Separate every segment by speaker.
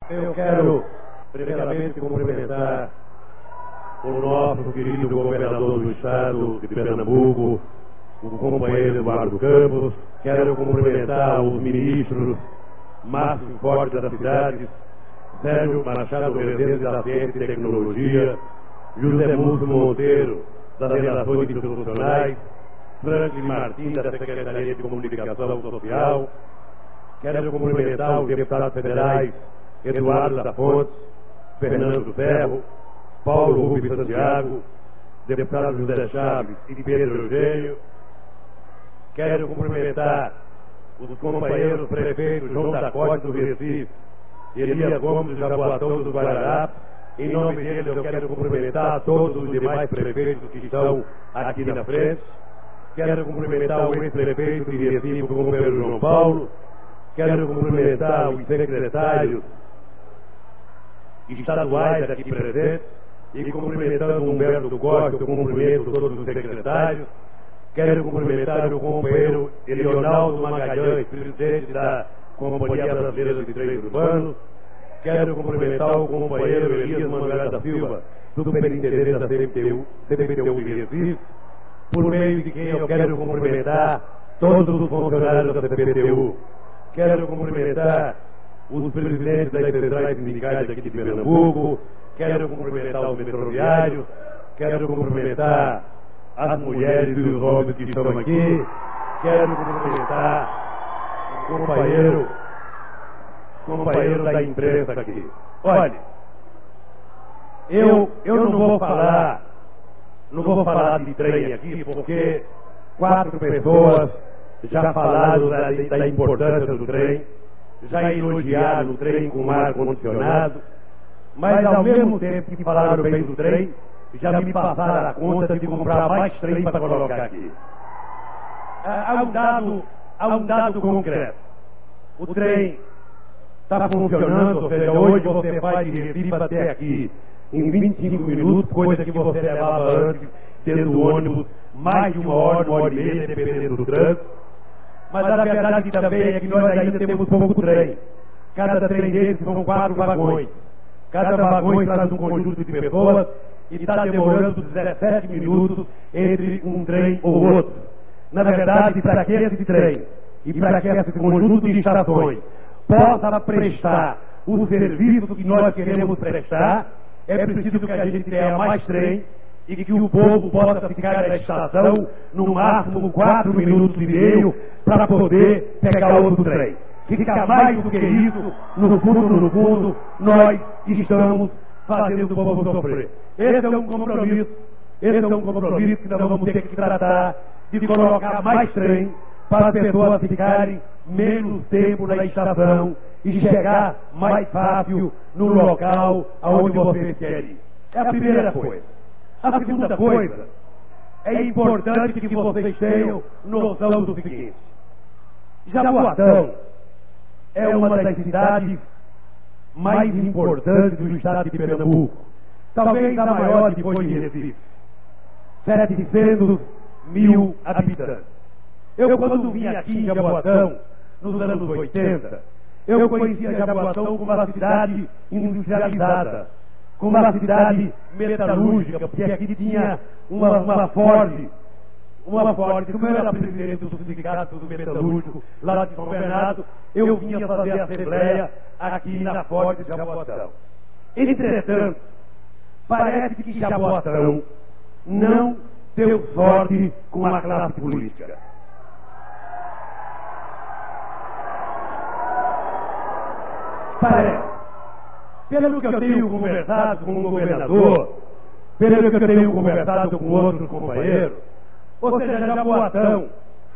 Speaker 1: Eu quero, primeiramente, cumprimentar o nosso querido governador do estado de Pernambuco, o companheiro Eduardo Campos. Quero cumprimentar os ministros Márcio Forte das cidades, Sérgio Machado Rezende da Ciência e Tecnologia, José Múcio Monteiro das Relações Institucionais, Franklin Martins da Secretaria de Comunicação Social. Quero cumprimentar os deputados federais Eduardo da Fontes, Fernando Ferro, Paulo Rubens Santiago, deputado José Chaves e Pedro Eugênio. Quero cumprimentar os companheiros prefeitos João da Costa do Recife, Elias Gomes do Jaboatão do Guararapes. Em nome deles eu quero cumprimentar todos os demais prefeitos que estão aqui na frente. Quero cumprimentar o ex-prefeito de Recife, o companheiro João Paulo. Quero cumprimentar os secretários estaduais aqui presentes, e cumprimentando o Humberto Costa, eu cumprimento todos os secretários. Quero cumprimentar o companheiro Leonardo Magalhães, presidente da Companhia Brasileira de Trens Urbanos. Quero cumprimentar o companheiro Elias Manuel da Silva, superintendente da CPTU de Recife, por meio de quem eu quero cumprimentar todos os funcionários da CPTU. Quero cumprimentar os presidentes das centrais sindicais aqui de Pernambuco. Quero cumprimentar os metroviários. Quero cumprimentar as mulheres e os homens que estão aqui. Quero cumprimentar o companheiro da imprensa aqui. Olha, eu não vou falar de trem aqui, porque 4 pessoas já falaram da importância do trem, já elogiaram o trem com ar condicionado, mas ao mesmo tempo que falaram bem do trem, já me passaram a conta de comprar mais trem para colocar aqui. Há um dado concreto. O trem está funcionando, ou seja, hoje você vai de Recife até aqui em 25 minutos, coisa que você levava antes, dentro do ônibus, mais de 1 hora, 1 hora e meia, dependendo do trânsito. Mas a verdade também é que nós ainda temos pouco trem. Cada trem desses são 4 vagões. Cada vagão traz um conjunto de pessoas e está demorando 17 minutos entre um trem ou outro. Na verdade, para que esse trem e para que esse conjunto de estações possa prestar o serviço que nós queremos prestar, é preciso que a gente tenha mais trem e que o povo possa ficar na estação no máximo 4 minutos e meio para poder pegar outro trem. Fica mais do que isso, no fundo, nós estamos fazendo o povo sofrer. Esse é um compromisso que nós vamos ter que tratar de colocar mais trem para as pessoas ficarem menos tempo na estação e chegar mais fácil no local aonde vocês querem. É a primeira coisa. A segunda coisa, é importante que vocês tenham noção do seguinte: Jaboatão é uma das cidades mais importantes do estado de Pernambuco, talvez a maior depois de Recife, 700 mil habitantes. Eu, quando vim aqui em Jaboatão, nos anos 80, eu conhecia Jaboatão como uma cidade industrializada, como uma cidade metalúrgica, porque aqui tinha uma Ford. Como eu era presidente do sindicato do metalúrgico lá de São Bernardo, eu vinha fazer a assembleia aqui na Ford de Jaboatão. Entretanto, parece que Jaboatão não deu sorte com a classe política. Parece. Pelo que eu tenho conversado com o governador, pelo que eu tenho conversado com outros companheiros, ou seja, Jaboatão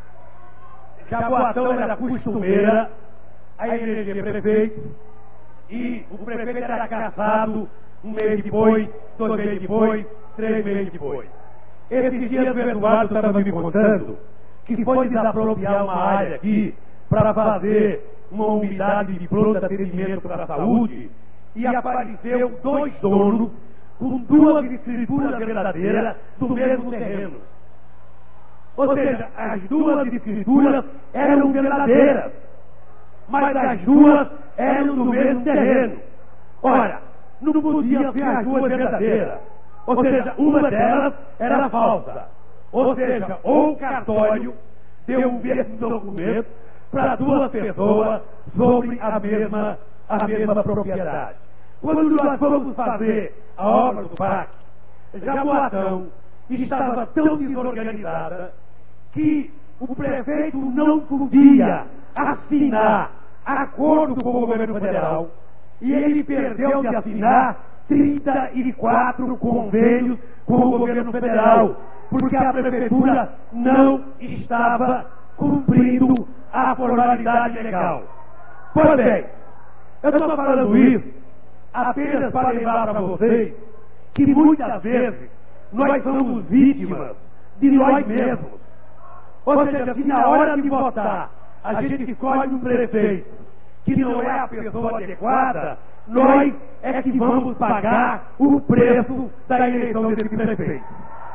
Speaker 1: era costumeira a eleger prefeito, e o prefeito era cassado 1 mês depois, 2 meses depois, 3 meses depois. Esses dias o Eduardo estava me contando que foi desapropriar uma área aqui para fazer uma unidade de pronto atendimento para a saúde, e apareceu 2 donos com 2 escrituras verdadeiras do mesmo terreno. Ou seja, as 2 escrituras eram verdadeiras, mas as 2 eram do mesmo terreno. Ora, não podia ser as duas verdadeiras. Ou seja, uma delas era falsa. Ou seja, ou o cartório deu o mesmo documento para duas pessoas sobre a mesma propriedade. Quando nós fomos fazer a obra do PAC, Jaboatão estava tão desorganizada que o prefeito não podia assinar acordo com o governo federal e ele perdeu de assinar 34 convênios com o governo federal, porque a prefeitura não estava cumprindo a formalidade legal. Pois bem, eu estou falando isso apenas para lembrar para vocês que muitas vezes nós somos vítimas de nós mesmos. Ou seja, se na hora de votar a gente escolhe um prefeito que não é a pessoa adequada, nós é que vamos pagar o preço da eleição desse prefeito.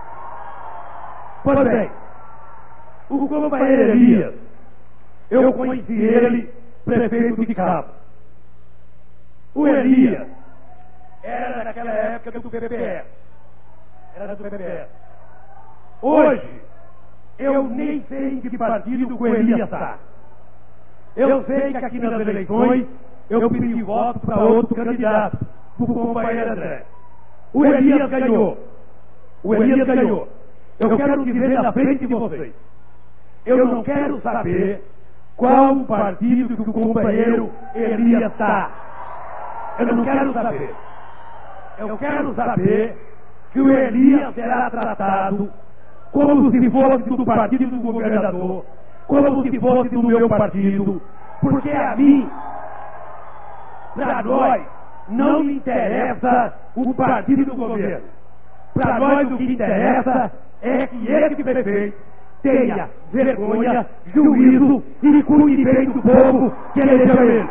Speaker 1: Pois bem, o companheiro Elias, eu conheci ele prefeito de Cabo. O Elias era daquela época do PPS. Era do PPS. Hoje, eu nem sei em que partido o Elias está. Eu sei que aqui nas eleições eu pedi voto para outro candidato, para o companheiro André. O Elias ganhou. O Elias ganhou. Eu quero dizer na frente de vocês, eu não quero saber qual o partido que o companheiro Elias está. Eu não quero saber. Eu quero saber que o Elias será tratado como se fosse do partido do governador, como se fosse do meu partido, porque a mim, para nós, não me interessa o partido do governo. Para nós o que interessa é que esse prefeito tenha vergonha, juízo e cuide bem do povo que elegeu ele.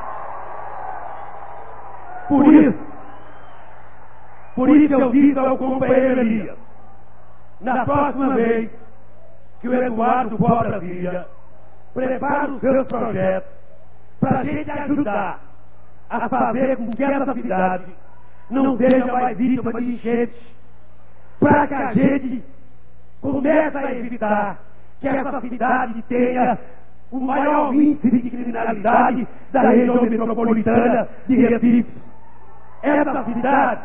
Speaker 1: Por isso eu disse ao companheiro Elias, na próxima vez que o Eduardo for a Brasília, prepare os seus projetos para a gente ajudar a fazer com que essa cidade não seja mais vítima de enchentes, para que a gente comece a evitar que essa cidade tenha o maior índice de criminalidade da região metropolitana de Recife. Essa cidade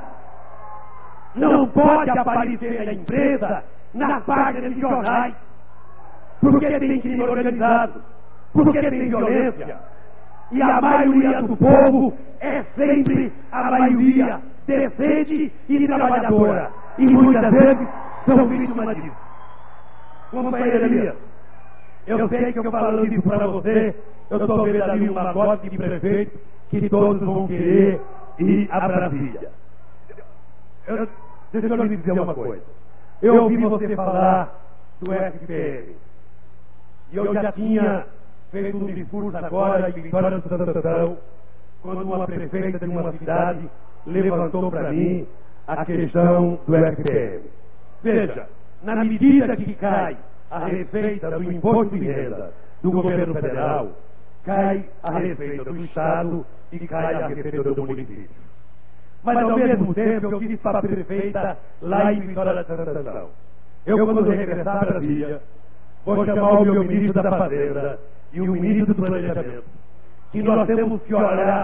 Speaker 1: não pode aparecer na imprensa, nas páginas de jornais, porque tem crime organizado, porque tem violência. E a maioria do povo é sempre a maioria decente e trabalhadora. E muitas vezes são vítimas disso. Companheiro Elias, eu sei que eu falando isso para você, eu estou vendo ali um pacote de prefeito que todos vão querer ir a Brasília. Deixa eu lhe dizer uma coisa. Eu ouvi você falar do SPM. E eu já tinha feito um discurso agora em Vitória do Santo Antão, quando uma prefeita de uma cidade levantou para mim a questão do SPM. Veja, na medida que cai a receita do imposto de renda do governo federal, cai a receita do Estado e cai a receita do município. Mas ao mesmo tempo eu disse para a prefeita lá em Vitória do Santo Antão, eu quando regressar a Brasília, vou chamar o meu ministro da Fazenda e o ministro do Planejamento, que nós temos que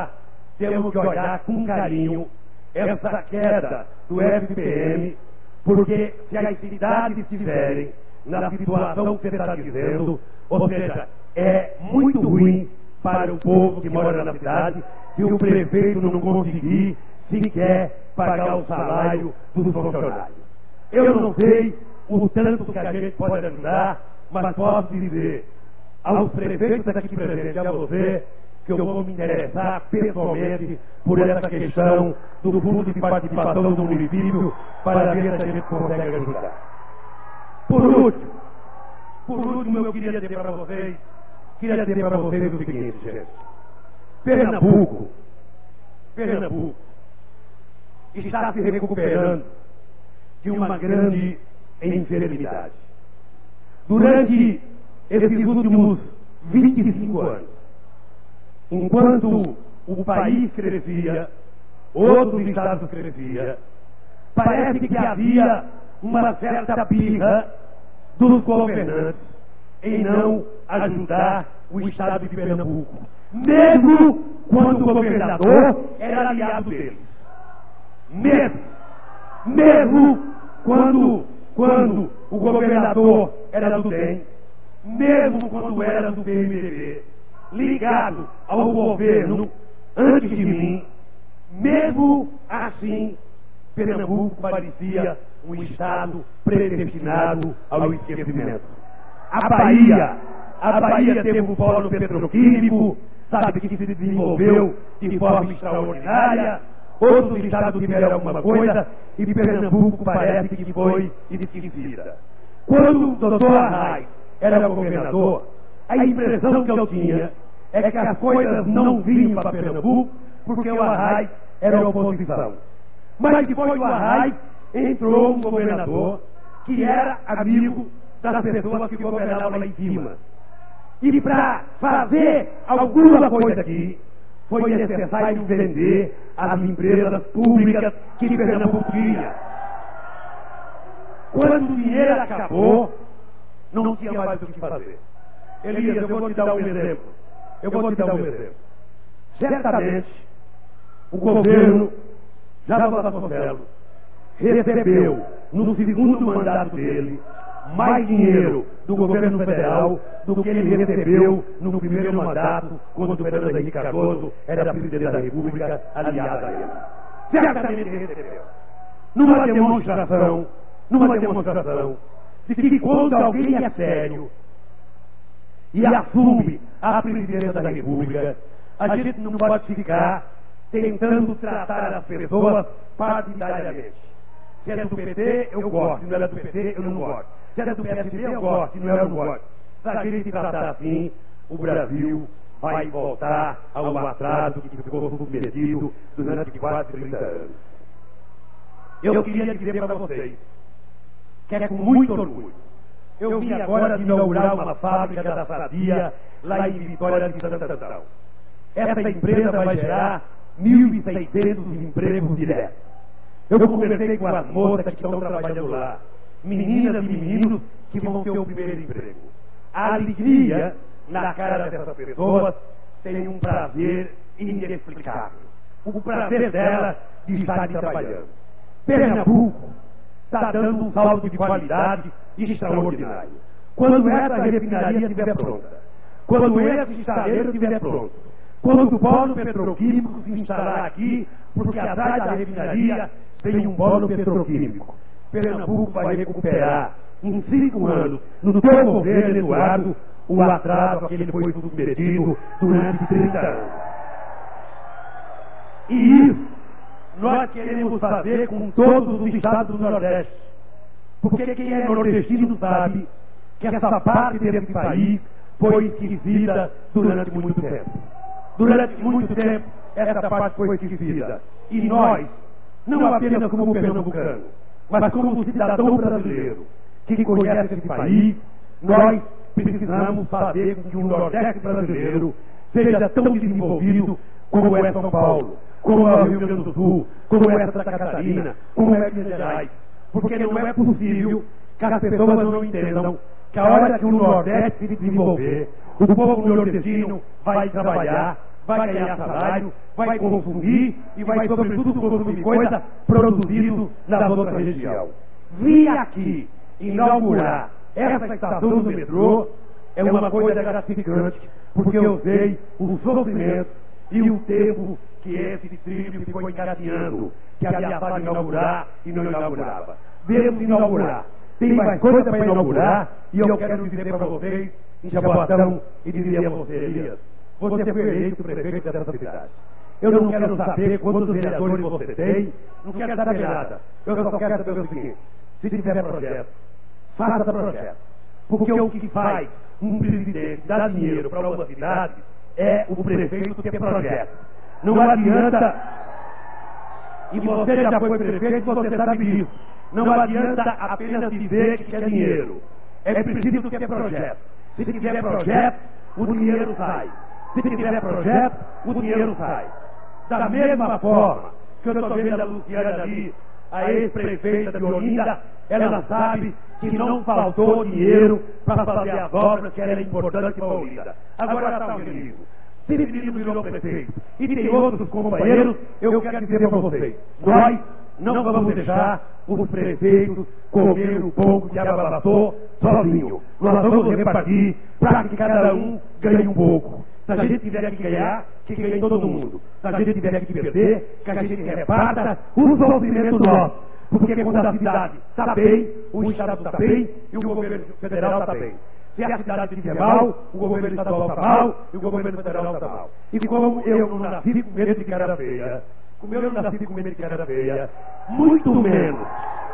Speaker 1: olhar com carinho essa queda do FPM, porque se as cidades estiverem na situação que você está dizendo, ou seja, é muito ruim para o povo que mora na cidade se o prefeito não conseguir sequer pagar o salário dos funcionários. Eu não sei o tanto que a gente pode ajudar, mas posso dizer aos prefeitos aqui presentes, a você, que eu vou me interessar pessoalmente por essa questão do fundo de participação do município para ver se a gente consegue ajudar. Por último, eu queria dizer para vocês o seguinte, gente. Pernambuco está se recuperando de uma grande enfermidade. Durante esses últimos 25 anos, enquanto o país crescia, outros estados crescia. Parece que havia uma certa birra dos governantes em não ajudar o estado de Pernambuco, mesmo quando o governador era aliado deles. Mesmo quando o governador era do DEM, mesmo quando era do PMDB, ligado ao governo antes de mim, mesmo assim, Pernambuco parecia um estado predestinado ao esquecimento. A Bahia teve um polo petroquímico, sabe, que se desenvolveu de forma extraordinária. Outros estados tiveram alguma coisa e Pernambuco parece que foi esquecida. Quando o doutor Arraes era governador, a impressão que eu tinha é que as coisas não vinham para Pernambuco porque o Arraes era oposição. Mas depois do Arraes entrou um governador que era amigo das pessoas que governavam lá em cima. E para fazer alguma coisa aqui, foi necessário vender as empresas públicas que Pernambuco tinha. Quando o dinheiro acabou, não tinha mais o que fazer. Elias, eu vou te dar um exemplo. Certamente, o governo Java Vasconcelos recebeu, no segundo mandato dele, mais dinheiro do governo federal do que ele recebeu no primeiro mandato, quando o Fernando Henrique Cardoso era presidente da República, aliado a ele. Certamente recebeu. Numa demonstração de que quando alguém é sério e assume a presidência da República, a gente não pode ficar tentando tratar as pessoas partidariamente. Se é do PT, eu gosto. Se não é do PT, eu não gosto. Se é do PSD, eu gosto. Se não é, eu não gosto. Se a gente tratar assim, o Brasil vai voltar ao atraso que ficou submetido durante quase 30 anos. Eu queria dizer para vocês que é com muito orgulho. Eu vim agora de inaugurar uma fábrica da Sadia lá em Vitória de Santo Antão. Essa empresa vai gerar 1.600 empregos diretos. Eu conversei com as moças que estão trabalhando lá, meninas e meninos que vão ter o primeiro emprego. A alegria na cara dessas pessoas tem um prazer inexplicável. O prazer dela de estar trabalhando. Pernambuco está dando um salto de qualidade extraordinário. Quando essa refinaria estiver pronta, quando esse estaleiro estiver pronto, quando o polo petroquímico se instalar aqui, porque atrás da refinaria tem um polo petroquímico, Pernambuco vai recuperar em 5 anos, no teu governo, Eduardo, o atraso a que ele foi submetido durante 30 anos. E isso nós queremos fazer com todos os estados do Nordeste, porque quem é nordestino sabe que essa parte desse país foi esquecida durante muito tempo. Durante muito tempo, essa parte foi esquecida. E nós, não apenas como pernambucano, mas como cidadão brasileiro que conhece esse país, nós precisamos fazer com que o Nordeste brasileiro seja tão desenvolvido como é São Paulo, como é o Rio Grande do Sul, como é Santa Catarina, como é Minas Gerais. Porque não é possível que as pessoas não entendam que a hora que o Nordeste se desenvolver, o povo nordestino vai trabalhar, vai ganhar salário, vai consumir e vai, sobretudo, consumir coisa produzido na outra região. Vir aqui inaugurar essa estação do metrô é uma coisa gratificante, porque eu sei o sofrimento e o tempo que esse trilho ficou encadeando, que ameaçava inaugurar e não inaugurava. Devemos inaugurar. Tem mais coisa para inaugurar e eu quero dizer para vocês, em Jaboatão, e dizer a você, Elias, você foi eleito prefeito dessa cidade. Eu não quero saber quantos vereadores você tem, não quero saber nada. Eu só quero saber o seguinte: se tiver projeto, faça projeto. Porque o que faz um presidente dar dinheiro para uma cidade é o prefeito ter projeto. Não adianta, e você já foi prefeito, você sabe disso. Não adianta apenas dizer que quer dinheiro. É preciso ter projeto. Se tiver projeto, o dinheiro sai. Se tiver projeto, o dinheiro sai. Da mesma forma que eu estou vendo a Luciana ali, a ex-prefeita de Olinda, ela sabe que não faltou dinheiro para fazer as obras que eram importantes para Olinda. Agora está o Cirilo. Cirilo virou prefeito. E tem outros companheiros, eu quero dizer para vocês, nós não vamos deixar os prefeitos comer o pouco que ababatou sozinho. Nós vamos repartir para que cada um ganhe um pouco. Se a gente tiver que ganhar, que ganhe todo mundo. Se a gente tiver que perder, que a gente reparta o sofrimento nosso. Porque quando a cidade está bem, o Estado está bem e o governo federal está bem. Se a cidade estiver mal, o governo estadual está mal e o governo federal está mal. E como eu não nasci com medo de cara feia, como eu não nasci com medo de cara feia, muito menos.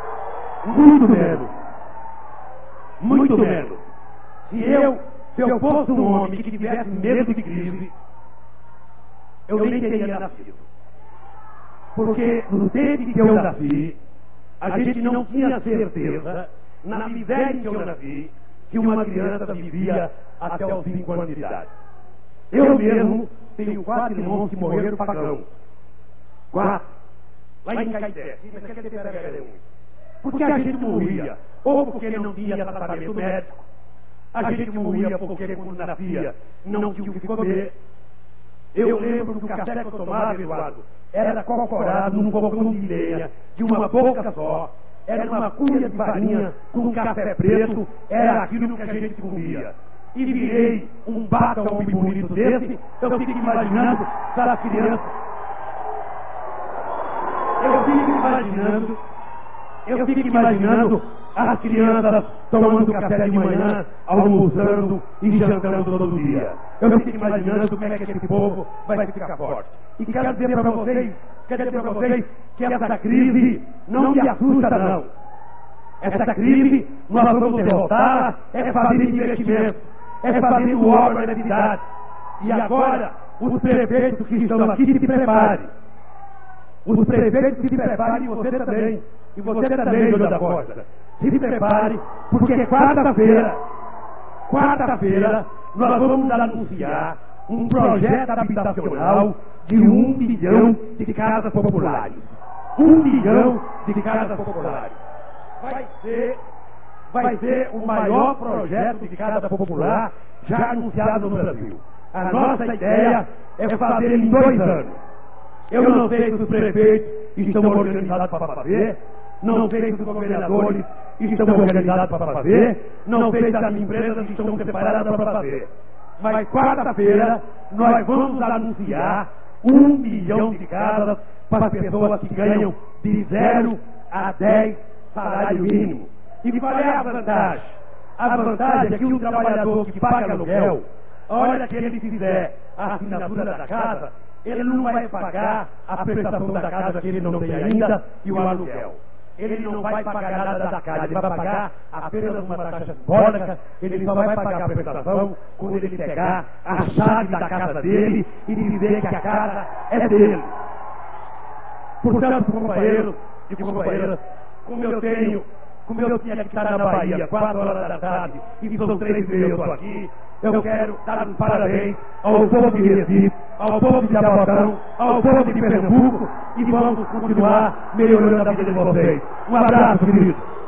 Speaker 1: Se eu fosse um homem que tivesse medo de crise, eu nem teria nascido. Porque no tempo que eu nasci, a gente não tinha certeza, na miséria em que eu nasci, que uma criança vivia até os 5 anos de idade. Eu mesmo tenho 4 irmãos que morreram pagão. 4. Lá em Caeté. Porque a gente morria, ou porque não tinha tratamento médico, a gente morria porque quando nascia não tinha o que comer. Eu lembro do café que eu tomava, Eduardo, era cocorado num fogão de lenha, de uma boca só, era uma cuia de farinha com café preto, era aquilo que a gente comia. E virei um bata-homem bonito desse, eu fico imaginando aquelas crianças. Eu fico imaginando as crianças tomando café de manhã, almoçando e jantando todo dia. Eu fico imaginando como é que esse povo vai ficar forte. E quero dizer para vocês que essa crise não me assusta, não. Essa crise nós vamos derrotar, é fazer investimento, é fazer o órgão da cidade. E agora, os prefeitos que estão aqui se preparem. Os prefeitos se preparem e você também. E você também, Júlio da Costa. Se prepare, porque quarta-feira, nós vamos anunciar um projeto habitacional de 1 milhão de casas populares. 1 milhão de casas populares. Vai ser o maior projeto de casa popular já anunciado no Brasil. A nossa ideia é fazer em 2 anos. Eu não sei se os prefeitos estão organizados para fazer, não sei se os governadores estão organizados para fazer, não sei se as empresas estão preparadas para fazer. Mas quarta-feira nós vamos anunciar 1 milhão de casas para as pessoas que ganham de 0 a 10 salário mínimo. E qual é a vantagem? A vantagem é que o trabalhador que paga aluguel, a hora que ele fizer a assinatura da casa, ele não vai pagar a prestação da casa que ele não tem ainda e o aluguel. Ele não vai pagar nada da casa, ele vai pagar apenas uma taxa simbólica, ele só vai pagar a prestação quando ele pegar a chave da casa dele e dizer que a casa é dele. Portanto, companheiros e companheiras, como eu tinha que estar na Bahia 4 horas da tarde e são 3 e eu estou aqui, eu quero dar um parabéns ao povo de Recife, ao povo de Jabotão, ao povo de Pernambuco e vamos continuar melhorando a vida de vocês. Um abraço, querido.